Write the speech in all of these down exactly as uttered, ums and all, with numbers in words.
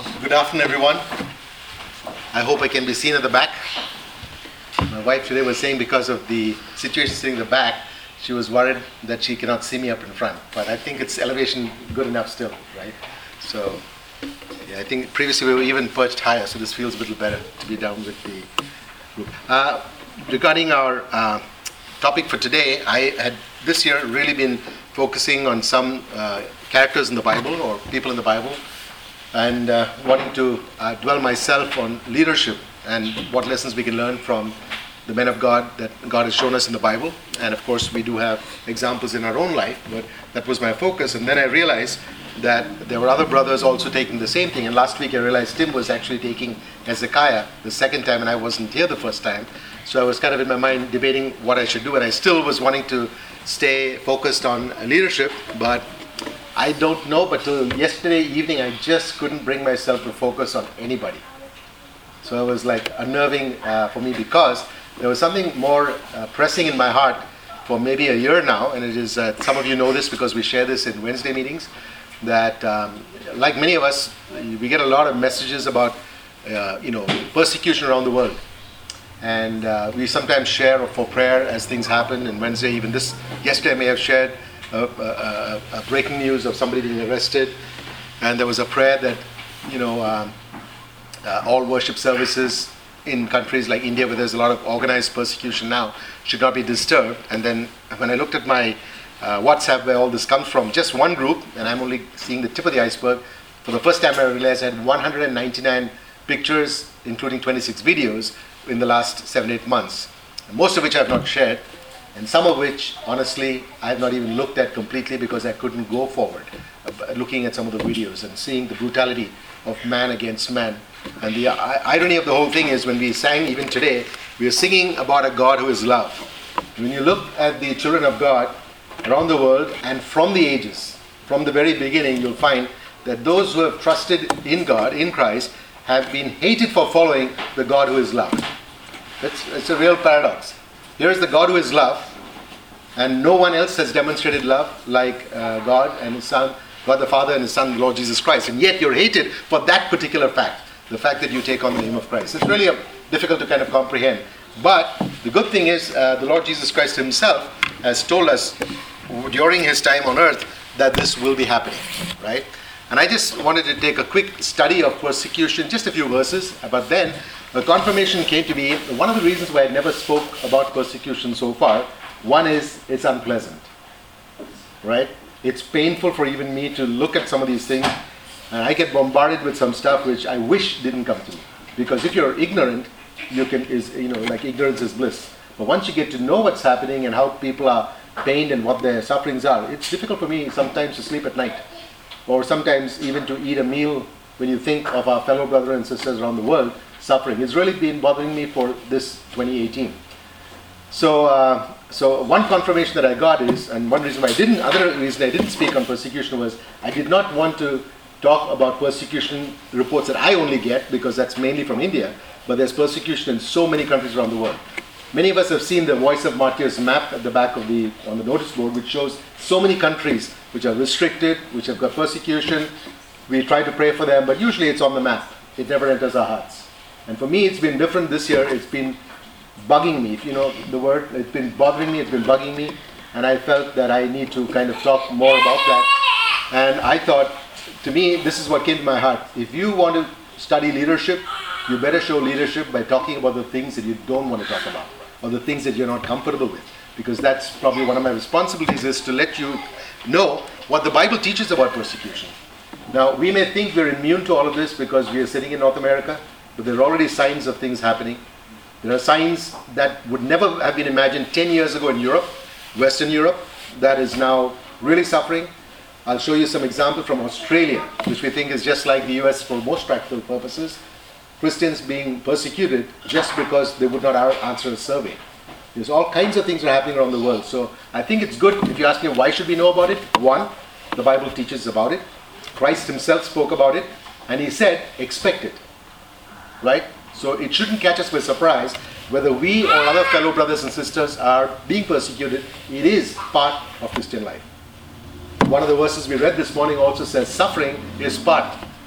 Well, good afternoon, everyone. I hope I can be seen at the back. My wife today was saying because of the situation sitting in the back, she was worried that she cannot see me up in front. But I think it's elevation good enough still, right? So, yeah, I think previously we were even perched higher, so this feels a little better to be down with the group. Uh, regarding our uh, topic for today, I had this year really been focusing on some uh, characters in the Bible or people in the Bible, and uh, wanting to uh, dwell myself on leadership and what lessons we can learn from the men of God that God has shown us in the Bible. And of course we do have examples in our own life, but that was my focus. And then I realized that there were other brothers also taking the same thing. And last week I realized Tim was actually taking Hezekiah the second time, and I wasn't here the first time. So I was kind of in my mind debating what I should do, and I still was wanting to stay focused on leadership, but I don't know, but till yesterday evening I just couldn't bring myself to focus on anybody. So it was like unnerving uh, for me, because there was something more uh, pressing in my heart for maybe a year now, and it is, uh, some of you know this because we share this in Wednesday meetings, that um, like many of us, we get a lot of messages about uh, you know, persecution around the world. And uh, we sometimes share for prayer as things happen. And Wednesday, even this, yesterday I may have shared a, a, a breaking news of somebody being arrested. And there was a prayer that, you know, um, uh, all worship services in countries like India, where there's a lot of organized persecution now, should not be disturbed. And then when I looked at my uh, WhatsApp where all this comes from, just one group, and I'm only seeing the tip of the iceberg, for the first time I realized I had one hundred ninety-nine pictures, including twenty-six videos, in the last seven, eight months, most of which I have not shared, and some of which, honestly, I have not even looked at completely because I couldn't go forward, uh, looking at some of the videos and seeing the brutality of man against man. And the uh, irony of the whole thing is, when we sang even today, we are singing about a God who is love. When you look at the children of God around the world and from the ages, from the very beginning, you'll find that those who have trusted in God, in Christ, have been hated for following the God who is love. It's, it's a real paradox. Here is the God who is love, and no one else has demonstrated love like uh, God and His Son, God the Father and His Son, Lord Jesus Christ. And yet you're hated for that particular fact, the fact that you take on the name of Christ. It's really a, difficult to kind of comprehend. But the good thing is, uh, the Lord Jesus Christ Himself has told us during His time on earth that this will be happening, right? And I just wanted to take a quick study of persecution, just a few verses, but then the confirmation came to me. One of the reasons why I never spoke about persecution so far, one is it's unpleasant, right? It's painful for even me to look at some of these things, and I get bombarded with some stuff which I wish didn't come to me. Because if you're ignorant, you can, is you know, like ignorance is bliss. But once you get to know what's happening and how people are pained and what their sufferings are, it's difficult for me sometimes to sleep at night. Or sometimes even to eat a meal when you think of our fellow brothers and sisters around the world suffering. It's really been bothering me for this twenty eighteen. So, uh, so one confirmation that I got is, and one reason why I didn't, other reason I didn't speak on persecution was I did not want to talk about persecution reports that I only get, because that's mainly from India, but there's persecution in so many countries around the world. Many of us have seen the Voice of Martyrs map at the back of the, on the notice board, which shows so many countries which are restricted, which have got persecution. We try to pray for them, but usually it's on the map. It never enters our hearts. And for me, it's been different this year. It's been bugging me, if you know the word. It's been bothering me, it's been bugging me. And I felt that I need to kind of talk more about that. And I thought, to me, this is what came to my heart. If you want to study leadership, you better show leadership by talking about the things that you don't want to talk about, or the things that you're not comfortable with. Because that's probably one of my responsibilities, is to let you know what the Bible teaches about persecution. Now, we may think we're immune to all of this because we are sitting in North America, but there are already signs of things happening. There are signs that would never have been imagined ten years ago in Europe, Western Europe, that is now really suffering. I'll show you some examples from Australia, which we think is just like the U S for most practical purposes. Christians being persecuted just because they would not answer a survey. There's all kinds of things that are happening around the world. So I think it's good. If you ask me why should we know about it, one, the Bible teaches about it. Christ Himself spoke about it, and He said, expect it. Right? So it shouldn't catch us by surprise whether we or other fellow brothers and sisters are being persecuted. It is part of Christian life. One of the verses we read this morning also says suffering is part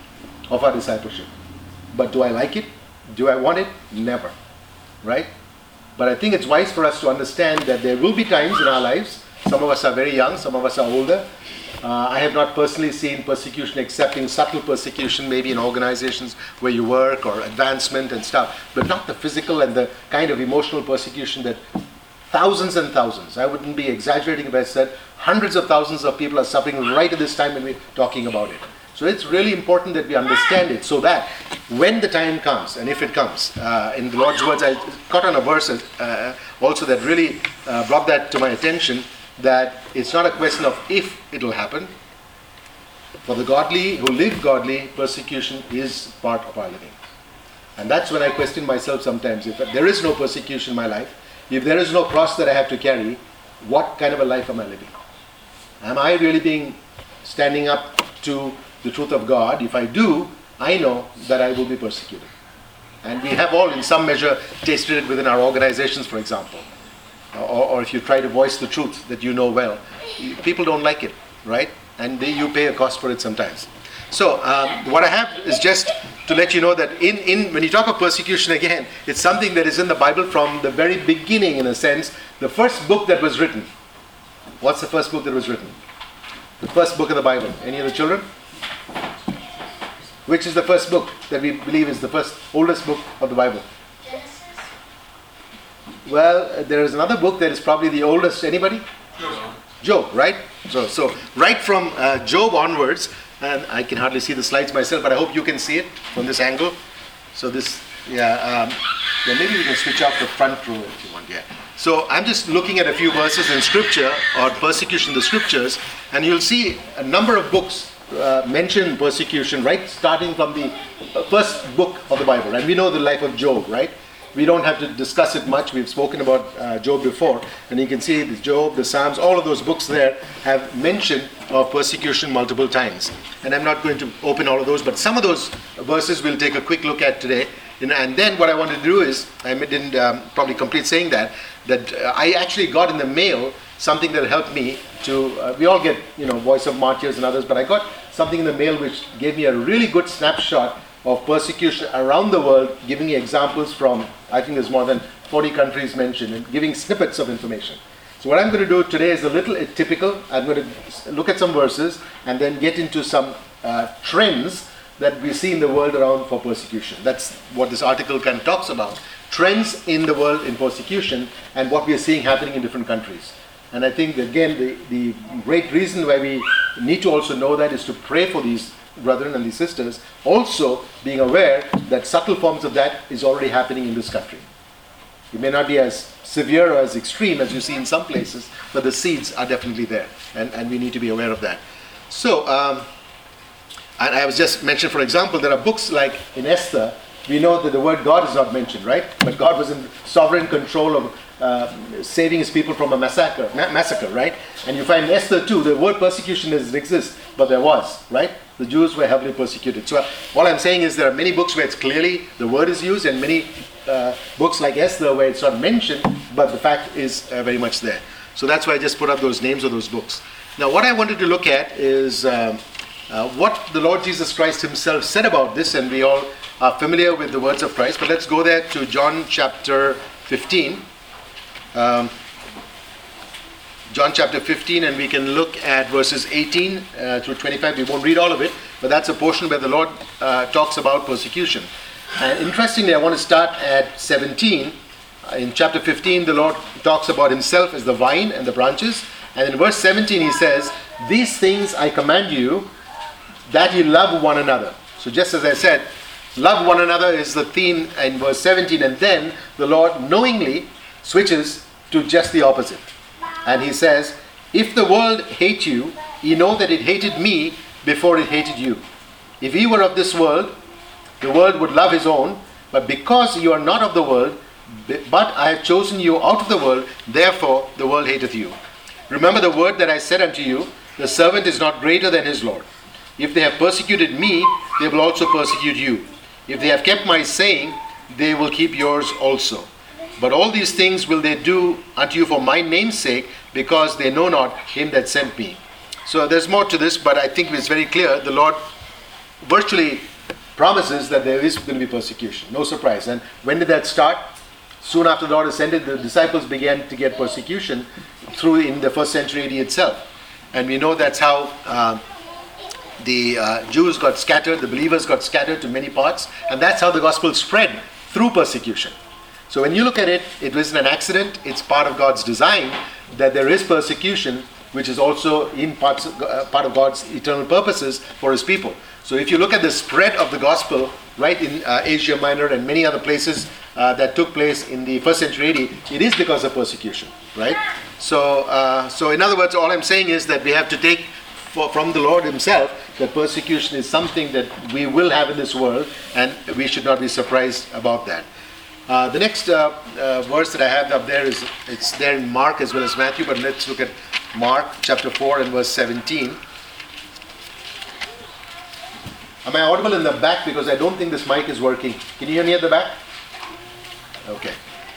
of our discipleship. But do I like it? Do I want it? Never. Right? But I think it's wise for us to understand that there will be times in our lives, some of us are very young, some of us are older. Uh, I have not personally seen persecution except in subtle persecution, maybe in organizations where you work or advancement and stuff, but not the physical and the kind of emotional persecution that thousands and thousands, I wouldn't be exaggerating if I said hundreds of thousands of people are suffering right at this time when we're talking about it. So it's really important that we understand it so that when the time comes, and if it comes, uh, in the Lord's words, I caught on a verse uh, also that really uh, brought that to my attention, that it's not a question of if it will happen. For the godly who live godly, persecution is part of our living. And that's when I question myself sometimes. If there is no persecution in my life, if there is no cross that I have to carry, what kind of a life am I living? Am I really being standing up to the truth of God? If I do, I know that I will be persecuted. And we have all in some measure tasted it within our organizations, for example. Or, or if you try to voice the truth that you know well, people don't like it, right? And they, you pay a cost for it sometimes. So um, what I have is just to let you know that in, in when you talk of persecution again, it's something that is in the Bible from the very beginning, in a sense. The first book that was written. What's the first book that was written? The first book of the Bible. Any of the children? Which is the first book that we believe is the first oldest book of the Bible? Well, there is another book that is probably the oldest. Anybody? Job. Job, right? So, so right from uh, Job onwards, and I can hardly see the slides myself, but I hope you can see it from this angle. So this, yeah, um, yeah, maybe we can switch off the front row if you want. Yeah. So I'm just looking at a few verses in Scripture or persecution in the Scriptures, and you'll see a number of books uh, mention persecution, right? Starting from the first book of the Bible, and we know the life of Job, right? We don't have to discuss it much. We've spoken about uh, Job before. And you can see the Job, the Psalms, all of those books there have mention of persecution multiple times. And I'm not going to open all of those, but some of those verses we'll take a quick look at today. And then what I wanted to do is, I didn't um, probably complete saying that, that uh, I actually got in the mail something that helped me to, uh, we all get, you know, Voice of Martyrs and others, but I got something in the mail which gave me a really good snapshot of persecution around the world, giving me examples from, I think there's more than forty countries mentioned, and giving snippets of information. So what I'm going to do today is a little atypical. I'm going to look at some verses and then get into some uh, trends that we see in the world around for persecution. That's what this article kind of talks about. Trends in the world in persecution and what we are seeing happening in different countries. And I think, again, the, the great reason why we need to also know that is to pray for these brethren and these sisters, also being aware that subtle forms of that is already happening in this country. It may not be as severe or as extreme as you see in some places, but the seeds are definitely there, and, and we need to be aware of that. So, um, and I was just mentioned, for example, there are books like in Esther, we know that the word God is not mentioned, right? But God was in sovereign control of uh, saving his people from a massacre, ma- massacre, right? And you find in Esther too, the word persecution doesn't exist, but there was, right? The Jews were heavily persecuted. So all I'm saying is there are many books where it's clearly the word is used, and many uh, books like Esther where it's not mentioned, but the fact is uh, very much there. So that's why I just put up those names of those books. Now what I wanted to look at is um, uh, what the Lord Jesus Christ himself said about this, and we all are familiar with the words of Christ, but let's go there to John chapter fifteen. Um, John chapter fifteen, and we can look at verses eighteen uh, through twenty-five. We won't read all of it, but that's a portion where the Lord uh, talks about persecution. And interestingly, I want to start at seventeen. Uh, in chapter fifteen, the Lord talks about himself as the vine and the branches. And in verse seventeen, he says, "These things I command you, that you love one another." So just as I said, love one another is the theme in verse seventeen. And then the Lord knowingly switches to just the opposite. And he says, "If the world hate you, ye know that it hated me before it hated you. If ye were of this world, the world would love his own. But because you are not of the world, but I have chosen you out of the world, therefore the world hateth you. Remember the word that I said unto you, the servant is not greater than his Lord. If they have persecuted me, they will also persecute you. If they have kept my saying, they will keep yours also. But all these things will they do unto you for my name's sake, because they know not him that sent me." So there's more to this, but I think it's very clear. The Lord virtually promises that there is going to be persecution. No surprise. And when did that start? Soon after the Lord ascended, the disciples began to get persecution through in the first century A D itself. And we know that's how uh, the uh, Jews got scattered, the believers got scattered to many parts, and that's how the gospel spread, through persecution. So when you look at it, it wasn't an accident. It's part of God's design that there is persecution, which is also in parts of, uh, part of God's eternal purposes for his people. So if you look at the spread of the gospel, right, in uh, Asia Minor and many other places uh, that took place in the first century A D, it is because of persecution, right? So, uh, so in other words, all I'm saying is that we have to take for, from the Lord himself that persecution is something that we will have in this world, and we should not be surprised about that. Uh, the next uh, uh, verse that I have up there is, it's there in Mark as well as Matthew, but let's look at Mark chapter four and verse seventeen. Am I audible in the back? Because I don't think this mic is working. Can you hear me at the back? Okay.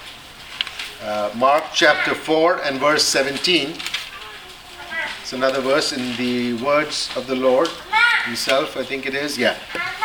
Uh, Mark chapter four and verse seventeen. It's another verse in the words of the Lord himself, I think it is. Yeah.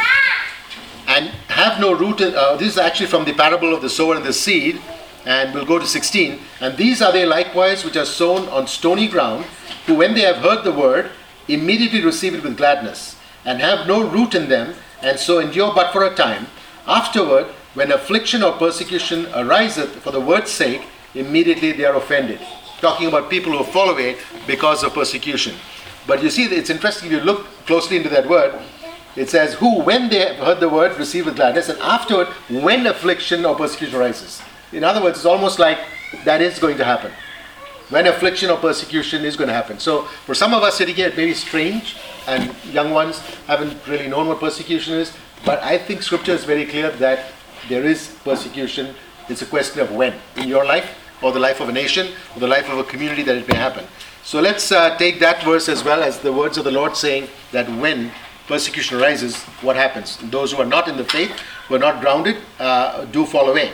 And have no root in, uh, this is actually from the parable of the sower and the seed, and we'll go to sixteen. And these are they likewise which are sown on stony ground, who when they have heard the word, immediately receive it with gladness, and have no root in them, and so endure but for a time. Afterward, when affliction or persecution ariseth for the word's sake, immediately they are offended. Talking about people who fall away because of persecution. But you see, it's interesting if you look closely into that word. It says, who when they have heard the word receive with gladness, and afterward when affliction or persecution arises. In other words, it's almost like that is going to happen. When affliction or persecution is going to happen. So for some of us sitting here, it may be strange, and young ones haven't really known what persecution is, but I think scripture is very clear that there is persecution. It's a question of when, in your life, or the life of a nation, or the life of a community, that it may happen. So let's uh, take that verse as well as the words of the Lord saying that when persecution arises, what happens? Those who are not in the faith, who are not grounded, uh, do fall away.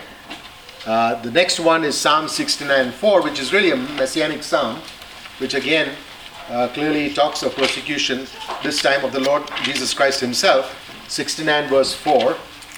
Uh, the next one is Psalm sixty-nine four, which is really a messianic psalm, which again uh, clearly talks of persecution, this time of the Lord Jesus Christ himself. sixty-nine verse four.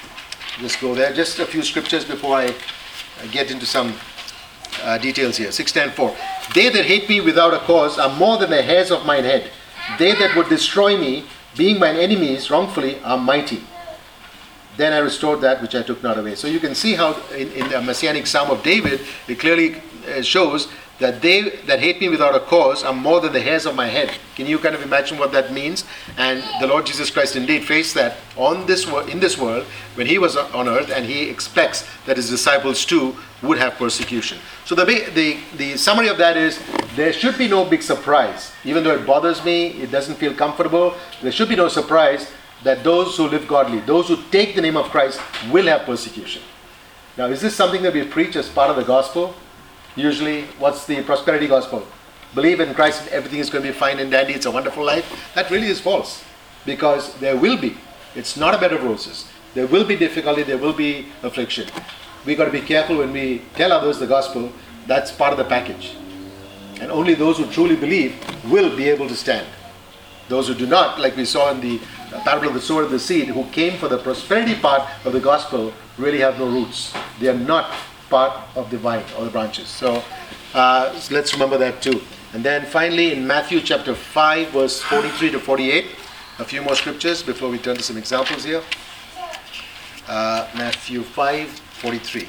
Just go there. Just a few scriptures before I get into some uh, details here. sixty-nine four. They that hate me without a cause are more than the hairs of mine head. They that would destroy me, being mine enemies wrongfully, are mighty. Then I restored that which I took not away. So you can see how in, in the Messianic Psalm of David, it clearly uh, shows that they that hate me without a cause are more than the hairs of my head. Can you kind of imagine what that means? And the Lord Jesus Christ indeed faced that on this wor- in this world when he was on earth, and he expects that his disciples too would have persecution. So the, the, the summary of that is, there should be no big surprise. Even though it bothers me, it doesn't feel comfortable, there should be no surprise that those who live godly, those who take the name of Christ, will have persecution. Now, is this something that we preach as part of the gospel? Usually, what's the prosperity gospel? Believe in Christ and everything is going to be fine and dandy, it's a wonderful life. That really is false. Because there will be. It's not a bed of roses. There will be difficulty, there will be affliction. We've got to be careful when we tell others the gospel. That's part of the package. And only those who truly believe will be able to stand. Those who do not, like we saw in the parable of the sower and the seed, who came for the prosperity part of the gospel, really have no roots. They are not part of the vine or the branches. So, uh, so let's remember that too. And then finally in Matthew chapter five, verse forty-three to forty-eight, a few more scriptures before we turn to some examples here. Uh, Matthew five, forty-three.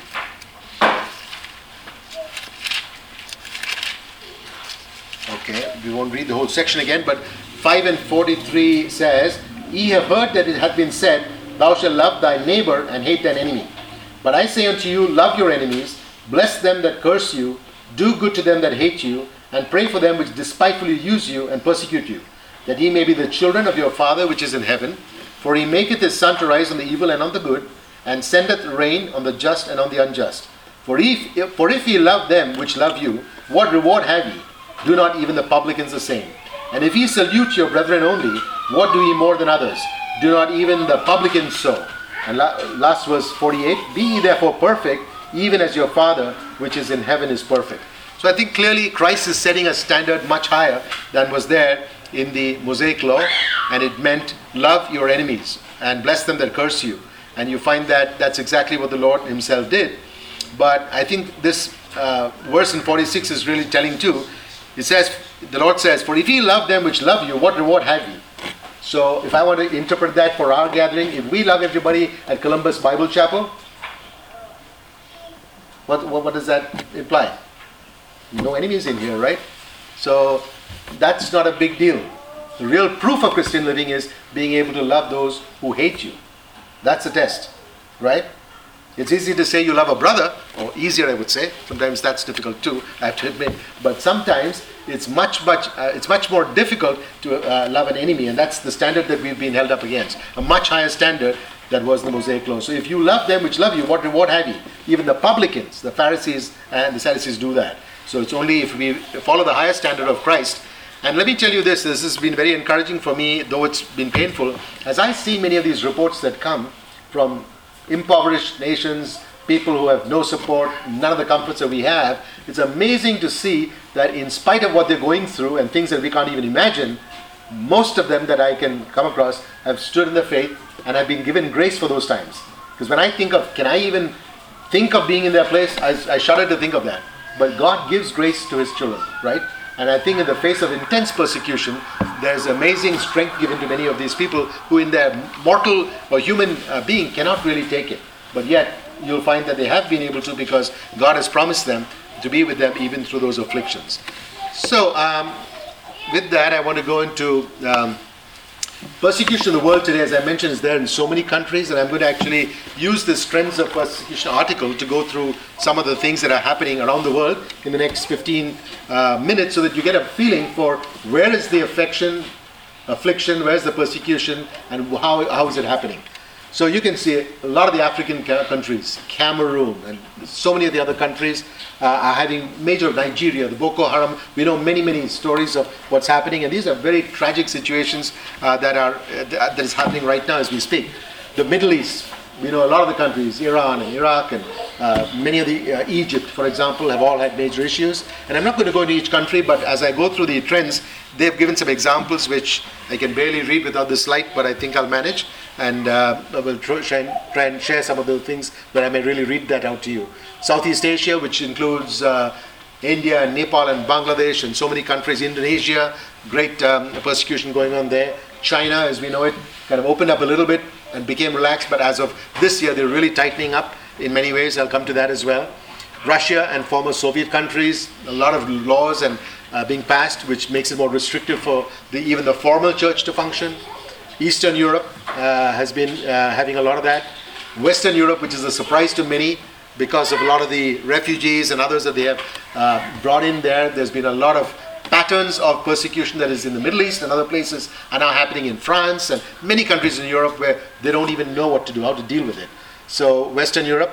Okay, we won't read the whole section again, but five and forty-three says, Ye have heard that it hath been said, Thou shalt love thy neighbor and hate thine enemy. But I say unto you, love your enemies, bless them that curse you, do good to them that hate you, and pray for them which despitefully use you and persecute you, that ye may be the children of your Father which is in heaven. For he maketh his sun to rise on the evil and on the good, and sendeth rain on the just and on the unjust. For if, for if ye love them which love you, what reward have ye? Do not even the publicans the same? And if ye salute your brethren only, what do ye more than others? Do not even the publicans so? And la- last verse forty-eight, Be ye therefore perfect, even as your Father which is in heaven is perfect. So I think clearly Christ is setting a standard much higher than was there in the Mosaic law, and it meant love your enemies. and bless them that curse you. And you find that that's exactly what the Lord himself did. But I think this uh, verse in forty-six is really telling too. It says, the Lord says, for if ye love them which love you, what reward have ye? So if I want to interpret that for our gathering, if we love everybody at Columbus Bible Chapel, what, what, what does that imply? No enemies in here, right? So that's not a big deal. The real proof of Christian living is being able to love those who hate you. That's the test, right? It's easy to say you love a brother, or easier I would say. Sometimes that's difficult too, I have to admit. But sometimes it's much, much, uh, it's much more difficult to uh, love an enemy, and that's the standard that we've been held up against. A much higher standard that was in the Mosaic Law. So if you love them which love you, what reward have you? Even the publicans, the Pharisees and the Sadducees do that. So it's only if we follow the higher standard of Christ. And let me tell you this, this has been very encouraging for me, though it's been painful. As I see many of these reports that come from impoverished nations, people who have no support, none of the comforts that we have, it's amazing to see that in spite of what they're going through and things that we can't even imagine, most of them that I can come across have stood in the faith and have been given grace for those times. Because when I think of, can I even think of being in their place, I, I shudder to think of that. But God gives grace to his children, right? And I think in the face of intense persecution, there's amazing strength given to many of these people who in their mortal or human uh, being cannot really take it. But yet, you'll find that they have been able to because God has promised them to be with them even through those afflictions. So, um, with that, I want to go into um, persecution in the world today. As I mentioned, is there in so many countries, and I'm going to actually use this Trends of Persecution article to go through some of the things that are happening around the world in the next fifteen uh, minutes, so that you get a feeling for where is the affection, affliction, where is the persecution, and how how is it happening. So you can see a lot of the African ca- countries, Cameroon, and so many of the other countries uh, are having major, Nigeria, the Boko Haram. We know many, many stories of what's happening, and these are very tragic situations uh, that are uh, that is happening right now as we speak. The Middle East, we know a lot of the countries, Iran and Iraq, and uh, many of the, uh, Egypt, for example, have all had major issues. And I'm not going to go into each country, but as I go through the trends, they've given some examples which I can barely read without this slide, but I think I'll manage. And uh, I will try and, try and share some of the things where I may really read that out to you. Southeast Asia, which includes uh, India and Nepal and Bangladesh and so many countries, Indonesia, great um, persecution going on there. China, as we know it, kind of opened up a little bit and became relaxed, but as of this year, they're really tightening up in many ways. I'll come to that as well. Russia and former Soviet countries, a lot of laws and uh, being passed, which makes it more restrictive for the, even the formal church to function. Eastern Europe uh, has been uh, having a lot of that. Western Europe, which is a surprise to many because of a lot of the refugees and others that they have uh, brought in there. There's been a lot of patterns of persecution that is in the Middle East and other places are now happening in France and many countries in Europe where they don't even know what to do, how to deal with it. So Western Europe,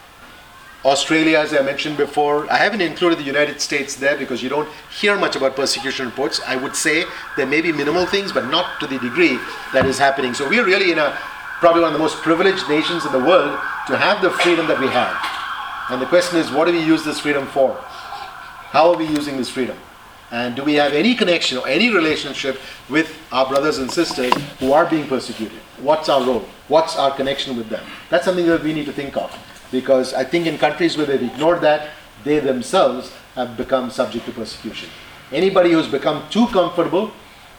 Australia, as I mentioned before. I haven't included the United States there because you don't hear much about persecution reports. I would say there may be minimal things, but not to the degree that is happening. So we're really in a probably one of the most privileged nations in the world to have the freedom that we have. And the question is, what do we use this freedom for? How are we using this freedom? And do we have any connection or any relationship with our brothers and sisters who are being persecuted? What's our role? What's our connection with them? That's something that we need to think of. Because I think in countries where they've ignored that, they themselves have become subject to persecution. Anybody who's become too comfortable,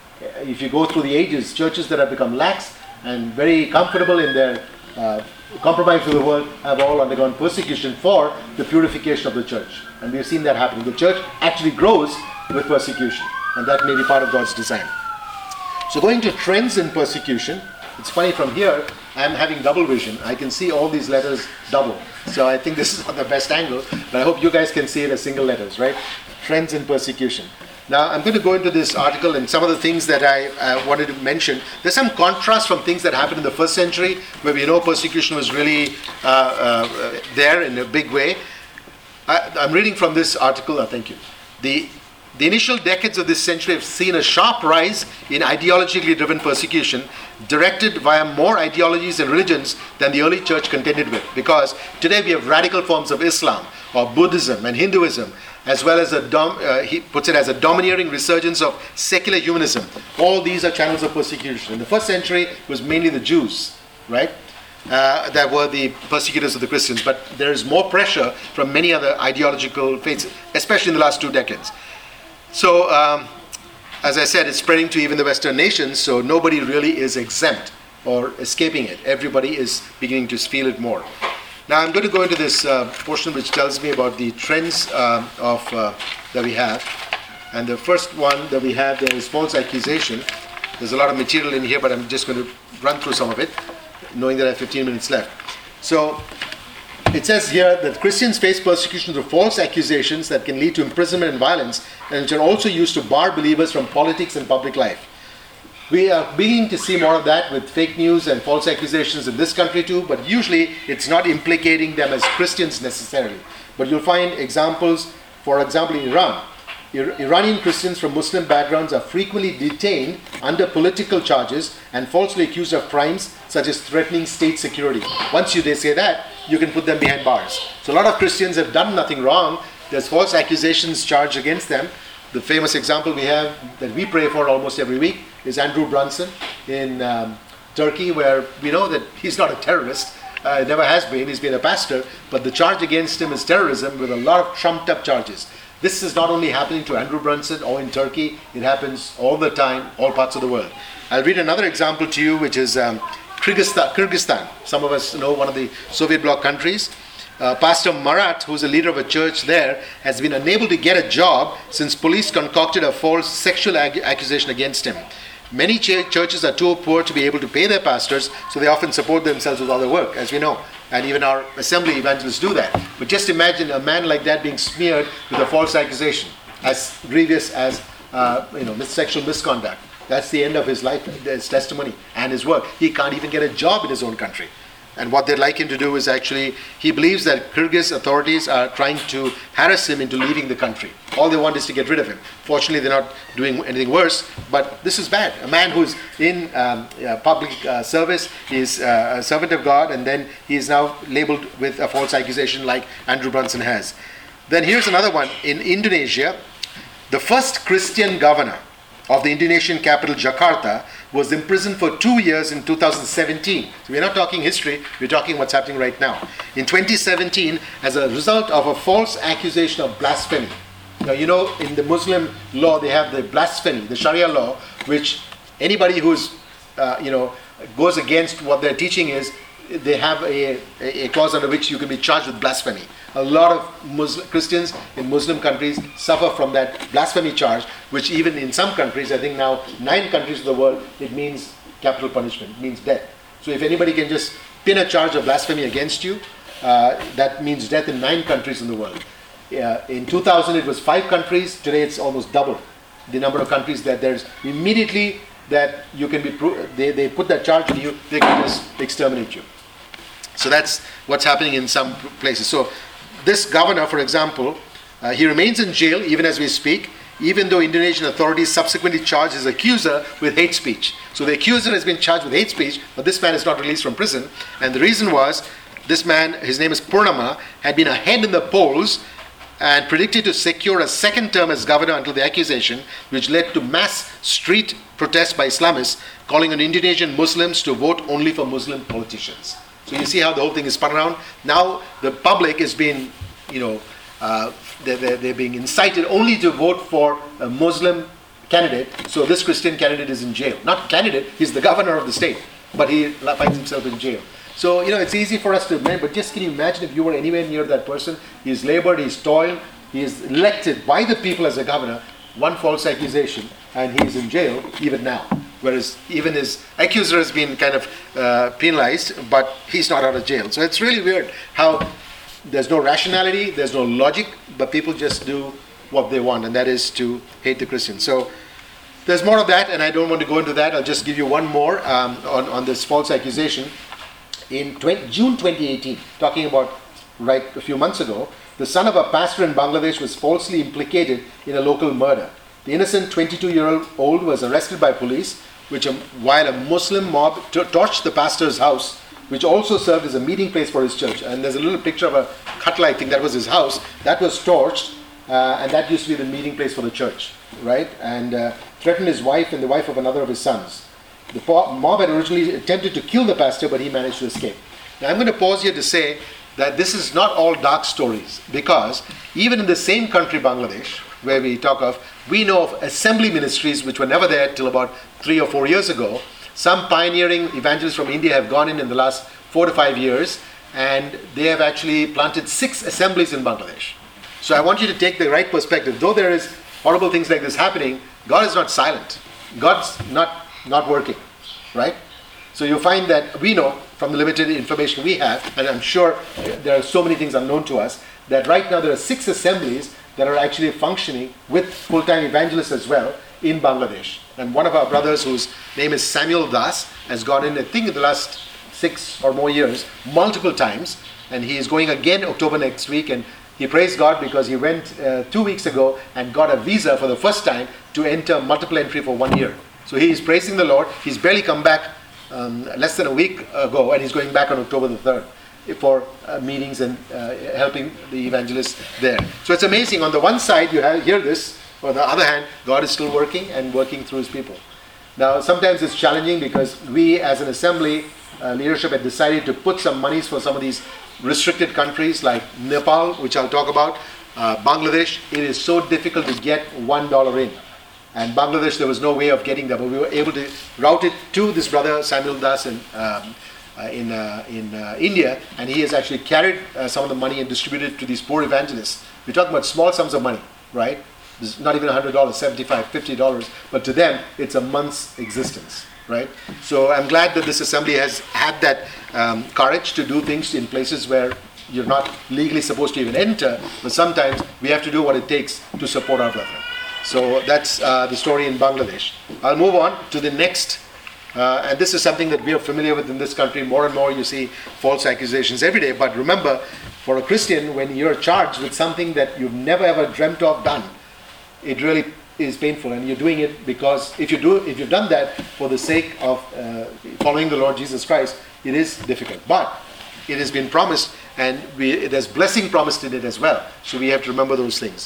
if you go through the ages, churches that have become lax and very comfortable in their uh, compromise with the world have all undergone persecution for the purification of the church. And we've seen that happening. The church actually grows with persecution, and that may be part of God's design. So going to trends in persecution, it's funny, from here I'm having double vision. I can see all these letters double. So I think this is not the best angle, but I hope you guys can see it as single letters, right? Trends in persecution. Now I'm going to go into this article and some of the things that I uh, wanted to mention. There's some contrast from things that happened in the first century where we know persecution was really uh, uh, there in a big way. I, I'm reading from this article, oh, thank you. The The initial decades of this century have seen a sharp rise in ideologically driven persecution directed via more ideologies and religions than the early church contended with. Because today we have radical forms of Islam or Buddhism and Hinduism, as well as a, dom- uh, he puts it as a domineering resurgence of secular humanism. All these are channels of persecution. In the first century, it was mainly the Jews right? Uh, that were the persecutors of the Christians. But there is more pressure from many other ideological faiths, especially in the last two decades. So, um, as I said, it's spreading to even the Western nations, so nobody really is exempt or escaping it. Everybody is beginning to feel it more. Now, I'm going to go into this uh, portion which tells me about the trends uh, of uh, that we have. And the first one that we have there is false accusation. There's a lot of material in here, but I'm just going to run through some of it, knowing that I have fifteen minutes left. So it says here that Christians face persecution through false accusations that can lead to imprisonment and violence, and which are also used to bar believers from politics and public life. We are beginning to see more of that with fake news and false accusations in this country too, but usually it's not implicating them as Christians necessarily. But you'll find examples, for example, in Iran. Iranian Christians from Muslim backgrounds are frequently detained under political charges and falsely accused of crimes such as threatening state security. Once you they say that, you can put them behind bars. So a lot of Christians have done nothing wrong. There's false accusations charged against them. The famous example we have that we pray for almost every week is Andrew Brunson in um, Turkey, where we know that he's not a terrorist. Uh, it never has been. He's been a pastor. But the charge against him is terrorism with a lot of trumped up charges. This is not only happening to Andrew Brunson or in Turkey, it happens all the time, all parts of the world. I'll read another example to you, which is um, Kyrgyzstan, Kyrgyzstan. Some of us know one of the Soviet bloc countries. Uh, Pastor Marat, who's a leader of a church there, has been unable to get a job since police concocted a false sexual ag- accusation against him. Many ch- churches are too poor to be able to pay their pastors, so they often support themselves with other work, as we know. And even our assembly evangelists do that. But just imagine a man like that being smeared with a false accusation, as grievous as uh, you know, sexual misconduct. That's the end of his life, his testimony and his work. He can't even get a job in his own country. And what they'd like him to do is actually, he believes that Kyrgyz authorities are trying to harass him into leaving the country. All they want is to get rid of him. Fortunately, they're not doing anything worse, but this is bad. A man who's in um, uh, public uh, service, he's uh, a servant of God, and then he is now labeled with a false accusation like Andrew Brunson has. Then here's another one. In Indonesia, the first Christian governor of the Indonesian capital, Jakarta, was imprisoned for two years in two thousand seventeen. So we're not talking history, we're talking what's happening right now. In twenty seventeen, as a result of a false accusation of blasphemy. Now, you know, in the Muslim law, they have the blasphemy, the Sharia law, which anybody who's, uh, you know, goes against what their teaching is, they have a, a, a clause under which you can be charged with blasphemy. A lot of Muslim, Christians in Muslim countries suffer from that blasphemy charge, which even in some countries, I think now nine countries of the world, it means capital punishment, it means death. So if anybody can just pin a charge of blasphemy against you, uh, that means death in nine countries in the world. Uh, in two thousand it was five countries, today it's almost double the number of countries that there's immediately that you can be, pro- they, they put that charge on you, they can just exterminate you. So that's what's happening in some places. So this governor, for example, uh, he remains in jail even as we speak, even though Indonesian authorities subsequently charged his accuser with hate speech. So the accuser has been charged with hate speech, but this man is not released from prison. And the reason was, this man, his name is Purnama, had been ahead in the polls and predicted to secure a second term as governor until the accusation, which led to mass street protests by Islamists calling on Indonesian Muslims to vote only for Muslim politicians. So you see how the whole thing is spun around. Now the public is being, you know, uh, they're, they're, they're being incited only to vote for a Muslim candidate. So this Christian candidate is in jail. Not candidate, he's the governor of the state, but he finds himself in jail. So, you know, it's easy for us to admit, but just can you imagine if you were anywhere near that person? He's labored, he's toiled, he is elected by the people as a governor, one false accusation, and he's in jail even now. Whereas even his accuser has been kind of uh, penalized, but he's not out of jail. So it's really weird how there's no rationality, there's no logic, but people just do what they want, and that is to hate the Christians. So there's more of that, and I don't want to go into that. I'll just give you one more um, on, on this false accusation. In twenty, June twenty eighteen, talking about right a few months ago, the son of a pastor in Bangladesh was falsely implicated in a local murder. The innocent twenty-two-year-old was arrested by police, which um, while a Muslim mob t- torched the pastor's house, which also served as a meeting place for his church. And there's a little picture of a Khatla, I think that was his house, that was torched, uh, and that used to be the meeting place for the church, right? And uh, threatened his wife and the wife of another of his sons. The mob had originally attempted to kill the pastor, but he managed to escape. Now I'm going to pause here to say that this is not all dark stories, because even in the same country, Bangladesh, where we talk of, we know of assembly ministries which were never there till about three or four years ago. Some pioneering evangelists from India have gone in in the last four to five years, and they have actually planted six assemblies in Bangladesh. So I want you to take the right perspective. Though there is horrible things like this happening, God is not silent. God's not, not working, right? So you find that we know from the limited information we have, and I'm sure there are so many things unknown to us, that right now there are six assemblies that are actually functioning with full-time evangelists as well in Bangladesh. And one of our brothers, whose name is Samuel Das, has gone in, I think in the last six or more years, multiple times, and he is going again October next week, and he praised God because he went uh, two weeks ago and got a visa for the first time to enter multiple entry for one year. So he is praising the Lord. He's barely come back um, less than a week ago, and he's going back on October the third for uh, meetings and uh, helping the evangelists there. So it's amazing. On the one side, you have, hear this. On the other hand, God is still working and working through his people. Now, sometimes it's challenging because we as an assembly uh, leadership had decided to put some monies for some of these restricted countries like Nepal, which I'll talk about, uh, Bangladesh. It is so difficult to get one dollar in. And Bangladesh, there was no way of getting that, but we were able to route it to this brother Samuel Das in, um, uh, in, uh, in uh, India, and he has actually carried uh, some of the money and distributed it to these poor evangelists. We're talking about small sums of money, right? It's not even one hundred dollars, seventy-five dollars, fifty dollars, but to them, it's a month's existence, right? So I'm glad that this assembly has had that um, courage to do things in places where you're not legally supposed to even enter, but sometimes we have to do what it takes to support our brethren. So that's uh, the story in Bangladesh. I'll move on to the next, uh, and this is something that we are familiar with in this country. More and more you see false accusations every day, but remember, for a Christian, when you're charged with something that you've never ever dreamt of done, it really is painful, and you're doing it because if you do, if you've done that for the sake of uh, following the Lord Jesus Christ, it is difficult. But it has been promised, and we, there's blessing promised in it as well. So we have to remember those things.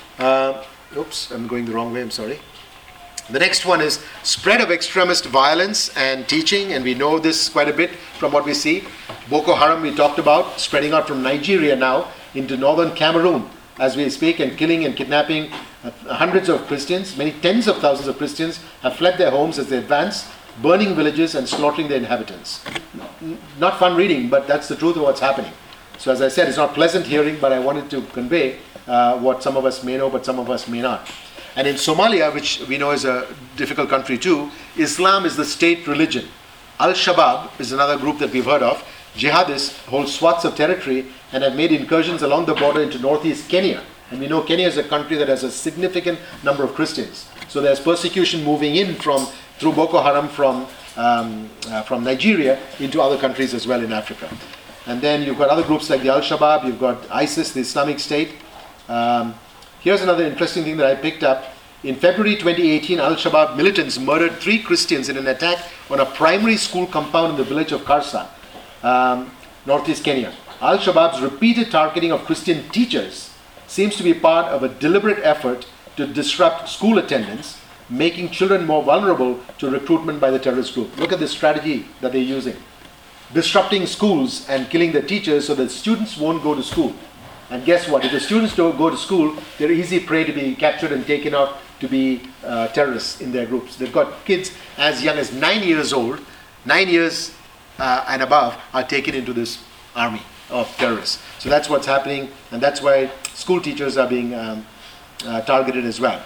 Uh, oops, I'm going the wrong way. I'm sorry. The next one is spread of extremist violence and teaching, and we know this quite a bit from what we see. Boko Haram we talked about, spreading out from Nigeria now into northern Cameroon as we speak, and killing and kidnapping uh, hundreds of Christians. Many tens of thousands of Christians have fled their homes as they advance, burning villages and slaughtering their inhabitants. N- not fun reading, but that's the truth of what's happening. So as I said, it's not pleasant hearing, but I wanted to convey uh, what some of us may know, but some of us may not. And in Somalia, which we know is a difficult country too, Islam is the state religion. Al-Shabaab is another group that we've heard of. Jihadists hold swaths of territory and have made incursions along the border into northeast Kenya. And we know Kenya is a country that has a significant number of Christians. So there's persecution moving in from through Boko Haram from um, uh, from Nigeria into other countries as well in Africa. And then you've got other groups like the Al-Shabaab, you've got ISIS, the Islamic State. Um, here's another interesting thing that I picked up. In February twenty eighteen, Al-Shabaab militants murdered three Christians in an attack on a primary school compound in the village of Karsa, um, northeast Kenya. Al-Shabaab's repeated targeting of Christian teachers seems to be part of a deliberate effort to disrupt school attendance, making children more vulnerable to recruitment by the terrorist group. Look at the strategy that they're using. Disrupting schools and killing the teachers so that students won't go to school. And guess what? If the students don't go to school, they're easy prey to be captured and taken out to be uh, terrorists in their groups. They've got kids as young as nine years old, nine years uh, and above are taken into this army of terrorists. So that's what's happening, and that's why school teachers are being um, uh, targeted as well.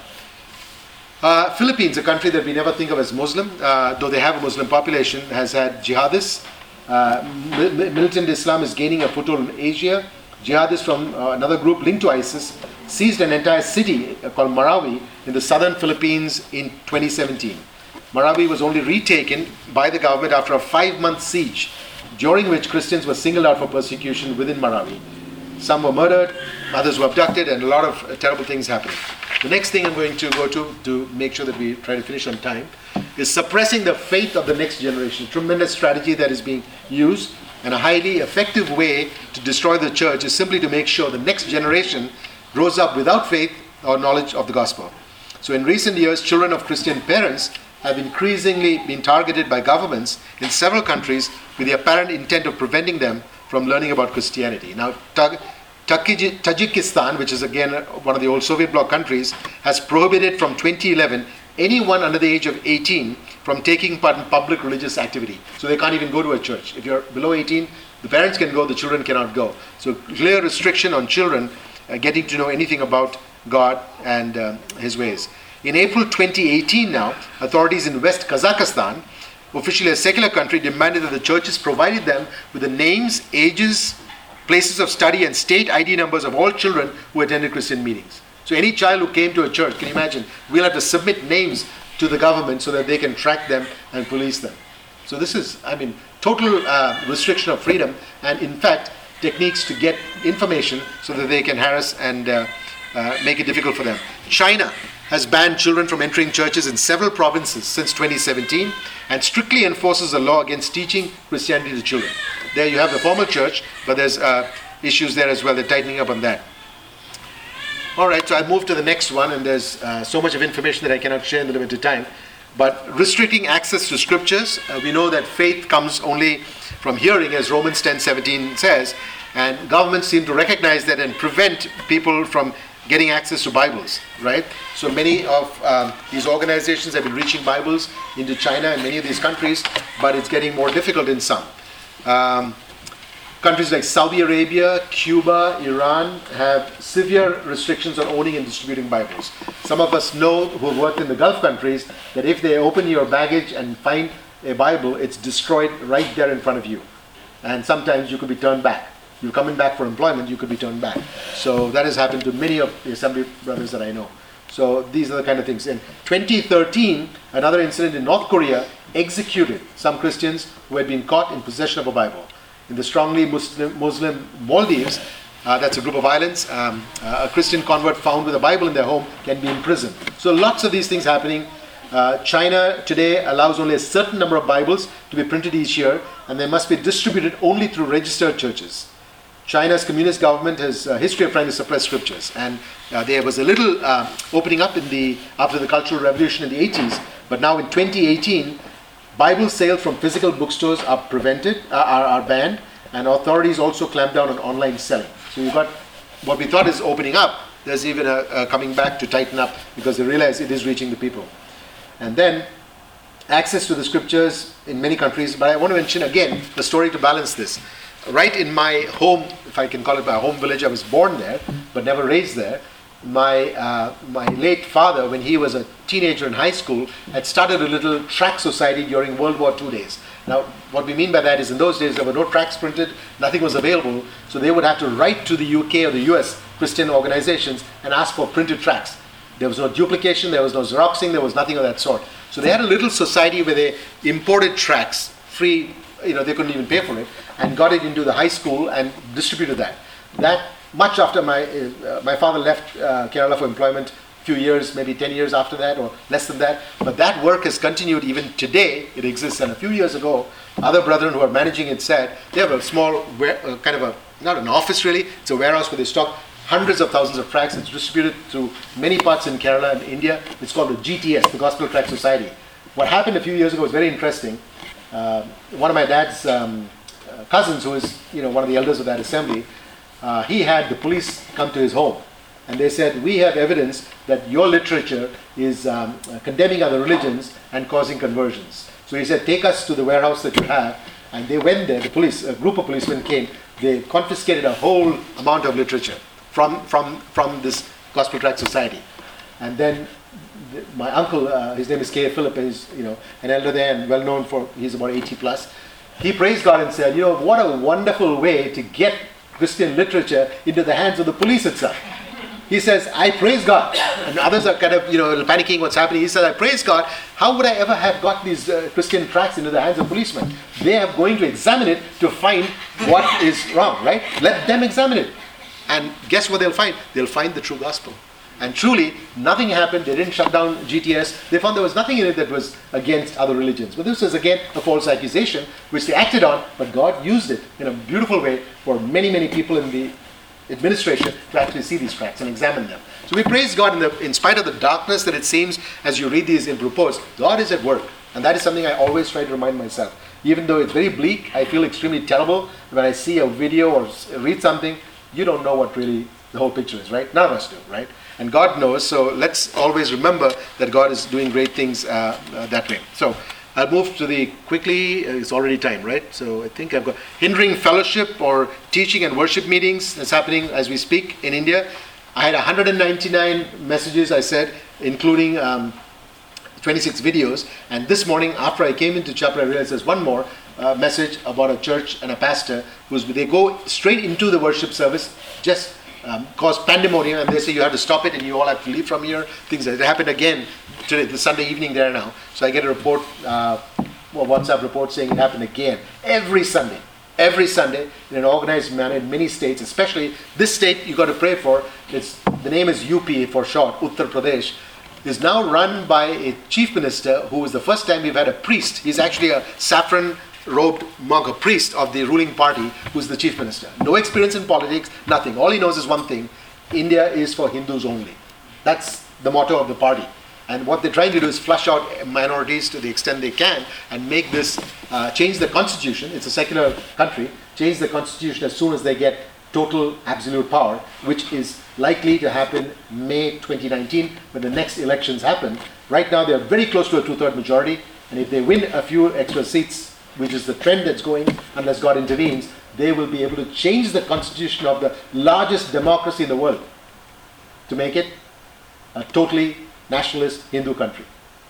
Uh, Philippines, a country that we never think of as Muslim, uh, though they have a Muslim population, has had jihadists. Uh, militant Islam is gaining a foothold in Asia. Jihadists from uh, another group linked to ISIS seized an entire city uh, called Marawi in the southern Philippines in twenty seventeen. Marawi was only retaken by the government after a five-month siege, during which Christians were singled out for persecution within Marawi. Some were murdered, others were abducted, and a lot of uh, terrible things happening. The next thing I'm going to go to, to make sure that we try to finish on time, is suppressing the faith of the next generation. Tremendous strategy that is being used, and a highly effective way to destroy the church is simply to make sure the next generation grows up without faith or knowledge of the gospel. So in recent years, children of Christian parents have increasingly been targeted by governments in several countries with the apparent intent of preventing them from learning about Christianity. Now, Taj- Tajikistan, which is again one of the old Soviet bloc countries, has prohibited from twenty eleven anyone under the age of eighteen from taking part in public religious activity. So they can't even go to a church. If you're below eighteen, the parents can go, the children cannot go. So clear restriction on children uh, getting to know anything about God and uh, His ways. In April twenty eighteen now, authorities in West Kazakhstan, officially a secular country, demanded that the churches provided them with the names, ages, places of study and state I D numbers of all children who attended Christian meetings. So any child who came to a church, can you imagine, we'll have to submit names to the government so that they can track them and police them. So this is, I mean, total uh, restriction of freedom, and in fact, techniques to get information so that they can harass and uh, uh, make it difficult for them. China has banned children from entering churches in several provinces since twenty seventeen and strictly enforces a law against teaching Christianity to children. There you have the formal church, but there's uh, issues there as well. They're tightening up on that. All right, so I move to the next one, and there's uh, so much of information that I cannot share in the limited time. But restricting access to scriptures, uh, we know that faith comes only from hearing, as Romans ten seventeen says, and governments seem to recognize that and prevent people from getting access to Bibles, right? So many of um, these organizations have been reaching Bibles into China and many of these countries, but it's getting more difficult in some. Um, countries like Saudi Arabia, Cuba, Iran have severe restrictions on owning and distributing Bibles. Some of us know, who have worked in the Gulf countries, that if they open your baggage and find a Bible, it's destroyed right there in front of you. And sometimes you could be turned back. You're coming back for employment, you could be turned back. So that has happened to many of the assembly brothers that I know. So these are the kind of things. In twenty thirteen, another incident in North Korea executed some Christians who had been caught in possession of a Bible. In the strongly Muslim, Muslim Maldives, uh, that's a group of islands, um, uh, a Christian convert found with a Bible in their home can be imprisoned. So lots of these things happening. Uh, China today allows only a certain number of Bibles to be printed each year, and they must be distributed only through registered churches. China's communist government has a history of trying to suppress scriptures, and uh, there was a little uh, opening up in the after the Cultural Revolution in the eighties, but now in twenty eighteen, Bible sales from physical bookstores are prevented, uh, are, are banned, and authorities also clamp down on online selling. So you've got what we thought is opening up, there's even a, a coming back to tighten up because they realize it is reaching the people. And then access to the scriptures in many countries, but I want to mention again the story to balance this. Right in my home, if I can call it my home village, I was born there, but never raised there. My uh, my late father, when he was a teenager in high school, had started a little tract society during World War Two days. Now, what we mean by that is in those days there were no tracts printed, nothing was available, so they would have to write to the U K or the U S Christian organizations and ask for printed tracts. There was no duplication, there was no Xeroxing, there was nothing of that sort. So they had a little society where they imported tracts, free, you know, they couldn't even pay for it, and got it into the high school and distributed that. That much after my uh, my father left uh, Kerala for employment, a few years, maybe ten years after that, or less than that. But that work has continued even today. It exists. And a few years ago, other brethren who are managing it said they have a small, uh, kind of a, not an office really, it's a warehouse where they stock hundreds of thousands of tracts. It's distributed through many parts in Kerala and India. It's called the G T S, the Gospel Tract Society. What happened a few years ago was very interesting. Uh, one of my dad's um, uh, cousins, who is you know one of the elders of that assembly, uh, he had the police come to his home, and they said, "We have evidence that your literature is um, uh, condemning other religions and causing conversions." So he said, "Take us to the warehouse that you have." And they went there. The police, a group of policemen came. They confiscated a whole amount of literature from from from this Gospel Tract Society, and then. My uncle, uh, his name is K. Philip, is you know an elder there and well known for, he's about eighty plus. He praised God and said, you know, what a wonderful way to get Christian literature into the hands of the police itself. He says, I praise God. And others are kind of, you know, panicking what's happening. He said, I praise God. How would I ever have got these uh, Christian tracts into the hands of policemen? They are going to examine it to find what is wrong, right? Let them examine it. And guess what they'll find? They'll find the true gospel. And truly, nothing happened. They didn't shut down G T S. They found there was nothing in it that was against other religions. But this was, again, a false accusation, which they acted on, but God used it in a beautiful way for many, many people in the administration to actually see these tracts and examine them. So we praise God in, the, in spite of the darkness that it seems as you read these in reports, God is at work. And that is something I always try to remind myself. Even though it's very bleak, I feel extremely terrible when I see a video or read something, you don't know what really the whole picture is, right? None of us do, right? And God knows, so let's always remember that God is doing great things uh, uh, that way. So I'll move to the quickly, uh, it's already time, right? So I think I've got hindering fellowship or teaching and worship meetings that's happening as we speak in India. I had one hundred ninety-nine messages, I said, including um, twenty-six videos. And this morning, after I came into chapel, I realized there's one more uh, message about a church and a pastor who's, they go straight into the worship service, just um, cause pandemonium, and they say you have to stop it and you all have to leave from here. Things that happened again today, the Sunday evening there now. So I get a report, uh, a WhatsApp report saying it happened again every Sunday. Every Sunday in an organized manner in many states, especially this state you got to pray for. It's, the name is U P for short, Uttar Pradesh. Is now run by a chief minister who is the first time we've had a priest. He's actually a saffron-robed monk, a priest of the ruling party, who's the chief minister. No experience in politics, nothing. All he knows is one thing: India is for Hindus only. That's the motto of the party. And what they're trying to do is flush out minorities to the extent they can and make this, uh, change the constitution. It's a secular country. Change the constitution as soon as they get total absolute power, which is likely to happen May twenty nineteen when the next elections happen. Right now they're very close to a two-third majority, and if they win a few extra seats, which is the trend that's going, unless God intervenes, they will be able to change the constitution of the largest democracy in the world to make it a totally nationalist Hindu country.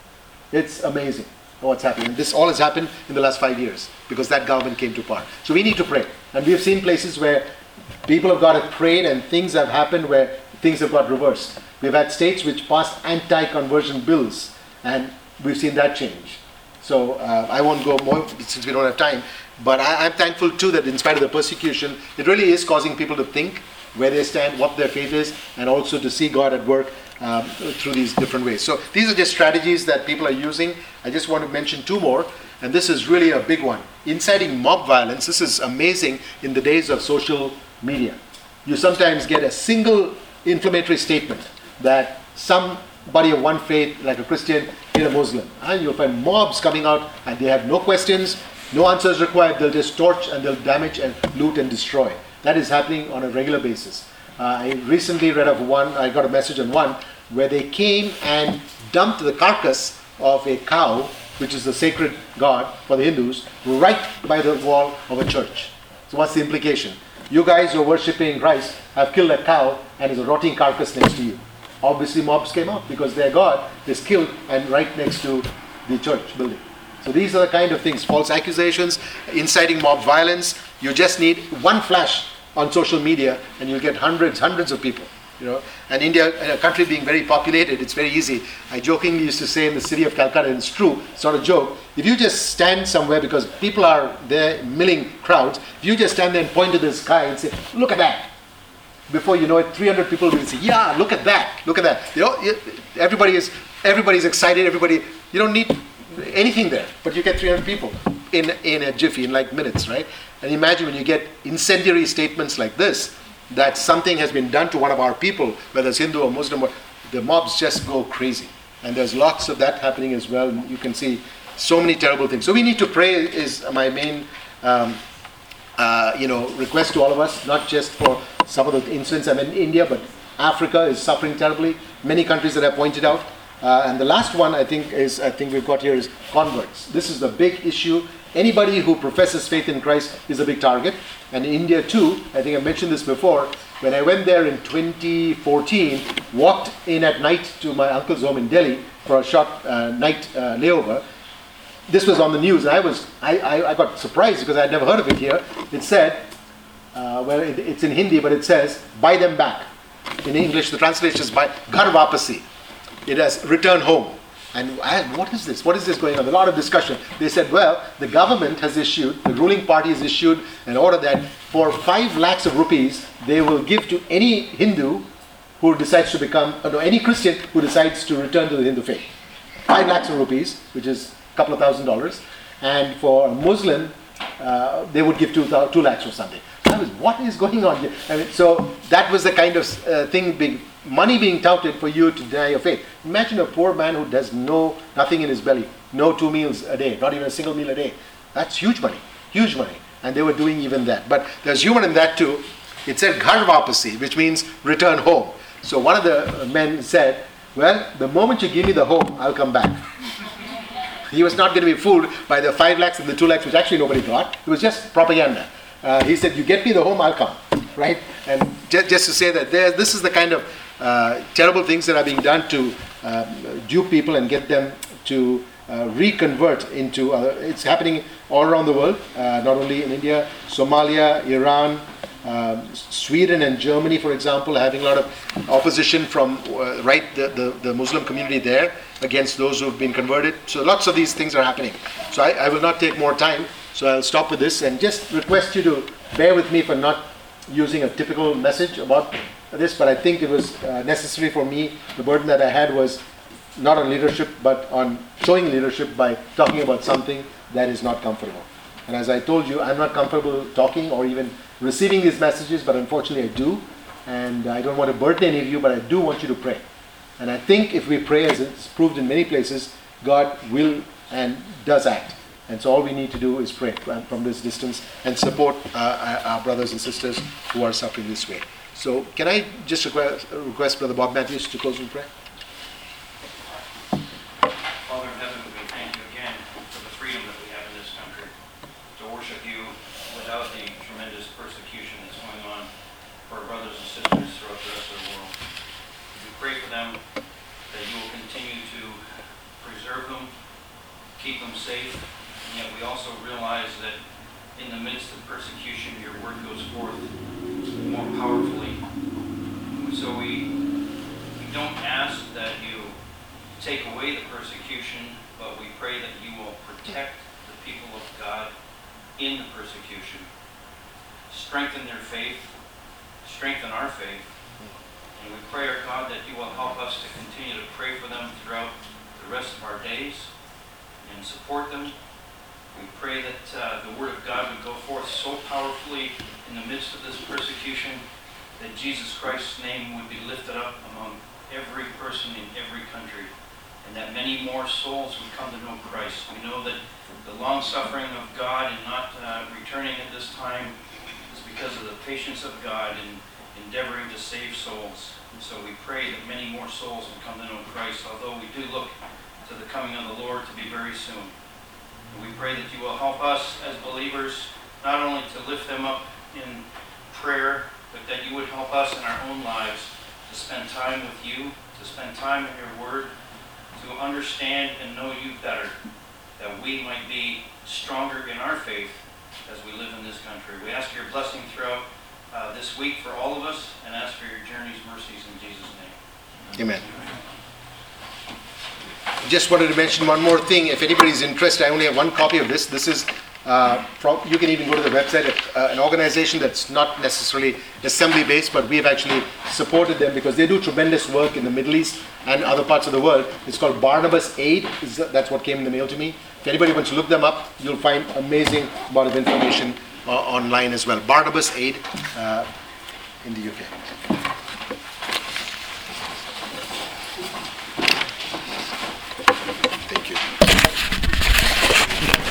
It's amazing what's happening. And this all has happened in the last five years because that government came to power. So we need to pray. And we've seen places where people of God have prayed and things have happened where things have got reversed. We've had states which passed anti-conversion bills, and we've seen that change. So uh, I won't go more since we don't have time, but I, I'm thankful too that in spite of the persecution, it really is causing people to think where they stand, what their faith is, and also to see God at work um, through these different ways. So these are just strategies that people are using. I just want to mention two more, and this is really a big one. Inciting mob violence. This is amazing in the days of social media. You sometimes get a single inflammatory statement that somebody of one faith, like a Christian, hit a Muslim. And you'll find mobs coming out and they have no questions, no answers required. They'll just torch and they'll damage and loot and destroy. That is happening on a regular basis. Uh, I recently read of one, I got a message on one, where they came and dumped the carcass of a cow, which is the sacred god for the Hindus, right by the wall of a church. So what's the implication? You guys who are worshipping Christ have killed a cow and there's a rotting carcass next to you. Obviously mobs came out because their god is killed and right next to the church building. So these are the kind of things, false accusations, inciting mob violence. You just need one flash on social media and you'll get hundreds, hundreds of people. You know, and India, a country being very populated, it's very easy. I jokingly used to say in the city of Calcutta, and it's true, it's not a joke, if you just stand somewhere because people are there milling crowds, if you just stand there and point to the sky and say, look at that. Before you know it, three hundred people will say, yeah, look at that, look at that. You know, everybody is, everybody's excited, everybody, you don't need anything there, but you get three hundred people in, in a jiffy, in like minutes, right? And imagine when you get incendiary statements like this, that something has been done to one of our people, whether it's Hindu or Muslim, the mobs just go crazy. And there's lots of that happening as well. You can see so many terrible things. So we need to pray is my main um, uh, you know, request to all of us, not just for some of the incidents I'm in India, but Africa is suffering terribly. Many countries that I pointed out. Uh, and the last one I think is, I think we've got here is converts. This is the big issue. Anybody who professes faith in Christ is a big target. And in India too, I think I mentioned this before, when I went there in twenty fourteen, walked in at night to my uncle's home in Delhi for a short uh, night uh, layover. This was on the news. I was, I, I, I got surprised because I had never heard of it here. It said, uh, well, it, it's in Hindi, but it says, buy them back. In English, the translation is by Ghar Wapasi. It has return home. And I asked, what is this? What is this going on? A lot of discussion. They said, well, the government has issued, the ruling party has issued an order that for five lakhs of rupees, they will give to any Hindu who decides to become, or no, any Christian who decides to return to the Hindu faith. Five lakhs of rupees, which is a couple of thousand dollars. And for a Muslim, uh, they would give two, two lakhs or something. So I was, what is going on here? I mean, so that was the kind of uh, thing, being, money being touted for you to deny your faith. Imagine a poor man who does no, nothing in his belly, no two meals a day, not even a single meal a day. That's huge money, huge money. And they were doing even that. But there's humor in that too. It said Ghar Vapasi, which means return home. So one of the men said, well, the moment you give me the home, I'll come back. He was not going to be fooled by the five lakhs and the two lakhs, which actually nobody got. It was just propaganda. Uh, he said, you get me the home, I'll come. Right? And just, just to say that there, this is the kind of uh, terrible things that are being done to uh, dupe people and get them to uh, reconvert into other. It's happening all around the world, uh, not only in India, Somalia, Iran, Um, Sweden and Germany, for example, having a lot of opposition from uh, right the, the, the Muslim community there against those who have been converted. So lots of these things are happening. So I, I will not take more time. So I'll stop with this and just request you to bear with me for not using a typical message about this. But I think it was uh, necessary for me. The burden that I had was not on leadership, but on showing leadership by talking about something that is not comfortable. And as I told you, I'm not comfortable talking or even receiving these messages, but unfortunately I do. And I don't want to burden any of you, but I do want you to pray. And I think if we pray, as it's proved in many places, God will and does act. And so all we need to do is pray from this distance and support uh, our brothers and sisters who are suffering this way. So can I just request, request Brother Bob Matthews to close with prayer? Father in heaven, we thank you again for the freedom that we have in this country to worship you without the tremendous persecution that's going on for our brothers and sisters throughout the rest of the world. We pray for them that you will continue to preserve them, keep them safe, and yet we also realize that in the midst of persecution, your word goes forth more powerfully. So we, we don't ask that you take away the persecution, but we pray that you will protect the people of God in the persecution. Strengthen their faith, strengthen our faith, and we pray, our God, that you will help us to continue to pray for them throughout the rest of our days and support them. We pray that uh, the word of God would go forth so powerfully in the midst of this persecution that Jesus Christ's name would be lifted up among every person in every country, and that many more souls would come to know Christ. We know that the long-suffering of God in not uh, returning at this time is because of the patience of God in endeavoring to save souls. And so we pray that many more souls will come to know Christ, although we do look to the coming of the Lord to be very soon. And we pray that you will help us as believers not only to lift them up in prayer, but that you would help us in our own lives to spend time with you, to spend time in your word, to understand and know you better, that we might be stronger in our faith as we live in this country. We ask your blessing throughout uh, this week for all of us, and ask for your journey's mercies in Jesus' name. Amen. Just wanted to mention one more thing. If anybody's interested, I only have one copy of this. This is uh, from, you can even go to the website, uh, an organization that's not necessarily assembly-based, but we have actually supported them because they do tremendous work in the Middle East and other parts of the world. It's called Barnabas Aid. That's what came in the mail to me. If anybody wants to look them up, you'll find amazing amount of information uh, online as well. Barnabas Aid uh, in the U K.